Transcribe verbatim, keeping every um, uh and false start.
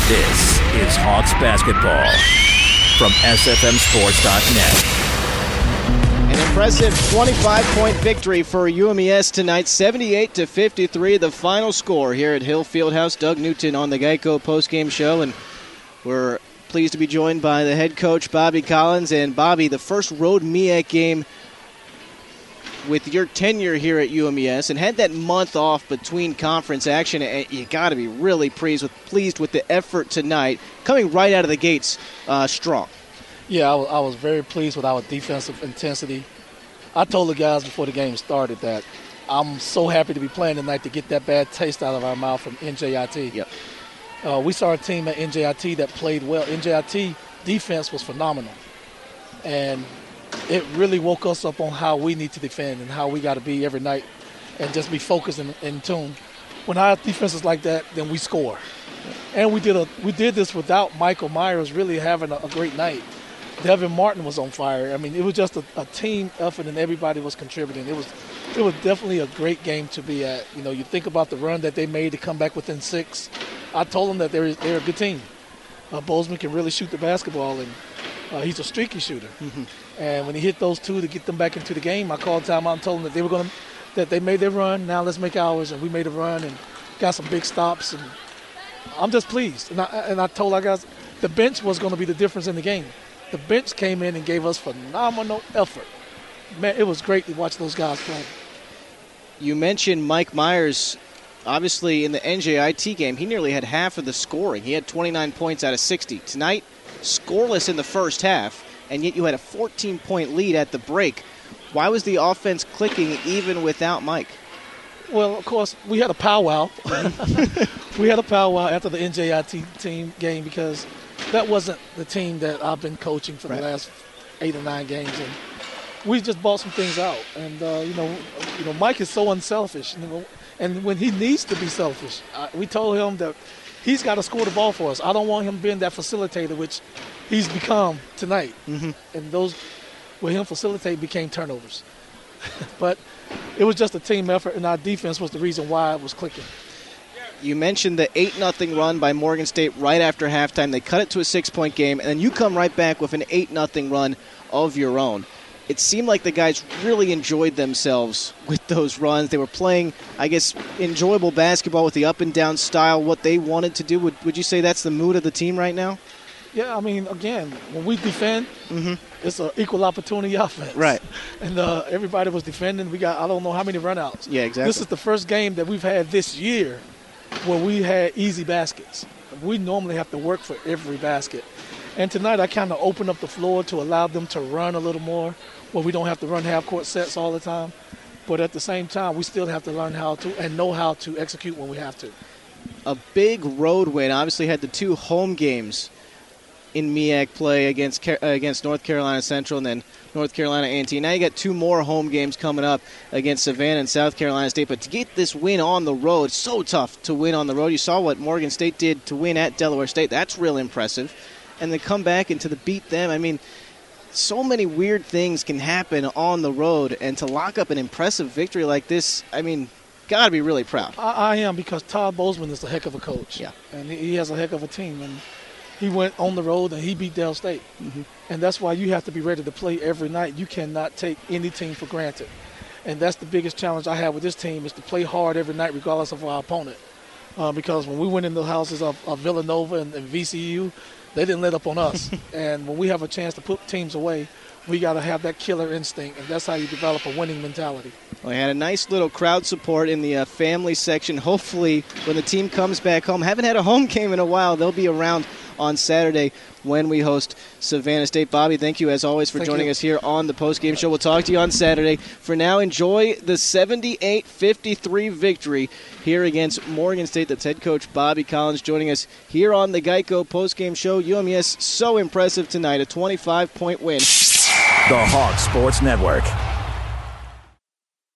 This is Hawks basketball from S F M sports dot net. An impressive twenty-five point victory for U M E S tonight, seventy-eight to fifty-three, the final score here at Hill Fieldhouse. Doug Newton on the Geico postgame show, and we're pleased to be joined by the head coach, Bobby Collins. And Bobby, the first road M E A C game with your tenure here at U M E S, and had that month off between conference action, and you got to be really pleased with pleased with the effort tonight, coming right out of the gates uh, strong. Yeah, I was, I was very pleased with our defensive intensity. I told the guys before the game started that I'm so happy to be playing tonight to get that bad taste out of our mouth from N J I T. Yep. Uh, we saw a team at N J I T that played well. N J I T defense was phenomenal, and it really woke us up on how we need to defend and how we got to be every night and just be focused and in tune. When our defense is like that, then we score. And we did a we did this without Michael Myers really having a, a great night. Devin Martin was on fire. I mean, it was just a, a team effort and everybody was contributing. It was it was definitely a great game to be at. You know, you think about the run that they made to come back within six. I told them that they're, they're a good team. Uh, Bozeman can really shoot the basketball, and uh, he's a streaky shooter. Mm-hmm. And when he hit those two to get them back into the game, I called timeout and told them that they were going to, that they made their run. Now let's make ours, and we made a run and got some big stops. And I'm just pleased. And I, and I told our guys the bench was going to be the difference in the game. The bench came in and gave us phenomenal effort. Man, it was great to watch those guys play. You mentioned Mike Myers. Obviously, in the N J I T game, he nearly had half of the scoring. He had twenty-nine points out of sixty. Tonight, scoreless in the first half, and yet you had a fourteen point lead at the break. Why was the offense clicking even without Mike? Well, of course, we had a powwow. we had a powwow after the N J I T team game because that wasn't the team that I've been coaching for right. the last eight or nine games. And we just bought some things out. And, uh, you know, you know, Mike is so unselfish. You know, and when he needs to be selfish, uh, we told him that he's got to score the ball for us. I don't want him being that facilitator, which he's become tonight. Mm-hmm. And those, with him facilitate, became turnovers. But it was just a team effort, and our defense was the reason why it was clicking. You mentioned the eight nothing run by Morgan State right after halftime. They cut it to a six-point game, and then you come right back with an eight nothing run of your own. It seemed like the guys really enjoyed themselves with those runs. They were playing, I guess, enjoyable basketball with the up-and-down style, what they wanted to do. Would, would you say that's the mood of the team right now? Yeah, I mean, again, when we defend, mm-hmm. it's an equal opportunity offense. Right. And uh, everybody was defending. We got, I don't know how many runouts. Yeah, exactly. This is the first game that we've had this year where we had easy baskets. We normally have to work for every basket. And tonight I kind of opened up the floor to allow them to run a little more where we don't have to run half-court sets all the time. But at the same time, we still have to learn how to and know how to execute when we have to. A big road win. Obviously had the two home games in M E A C play against uh, against North Carolina Central and then North Carolina A and T. Now you got two more home games coming up against Savannah and South Carolina State. But to get this win on the road, so tough to win on the road. You saw what Morgan State did to win at Delaware State. That's real impressive. And then come back and to the beat them. I mean, so many weird things can happen on the road. And to lock up an impressive victory like this, I mean, got to be really proud. I, I am, because Todd Bozeman is a heck of a coach. Yeah. And he, he has a heck of a team. And he went on the road and he beat Del State. Mm-hmm. And that's why you have to be ready to play every night. You cannot take any team for granted. And that's the biggest challenge I have with this team, is to play hard every night regardless of our opponent. Uh, because when we went in the houses of, of Villanova and, and V C U, they didn't let up on us. And when we have a chance to put teams away, we got to have that killer instinct, and that's how you develop a winning mentality. Well, we had a nice little crowd support in the uh, family section. Hopefully, when the team comes back home, haven't had a home game in a while, they'll be around on Saturday when we host Savannah State. Bobby, thank you as always for thank joining you. us here on the postgame show. We'll talk to you on Saturday. For now, enjoy the seventy-eight fifty-three victory here against Morgan State. That's head coach Bobby Collins joining us here on the Geico postgame show. U M E S so impressive tonight, a twenty-five point win. The Hawks Sports Network.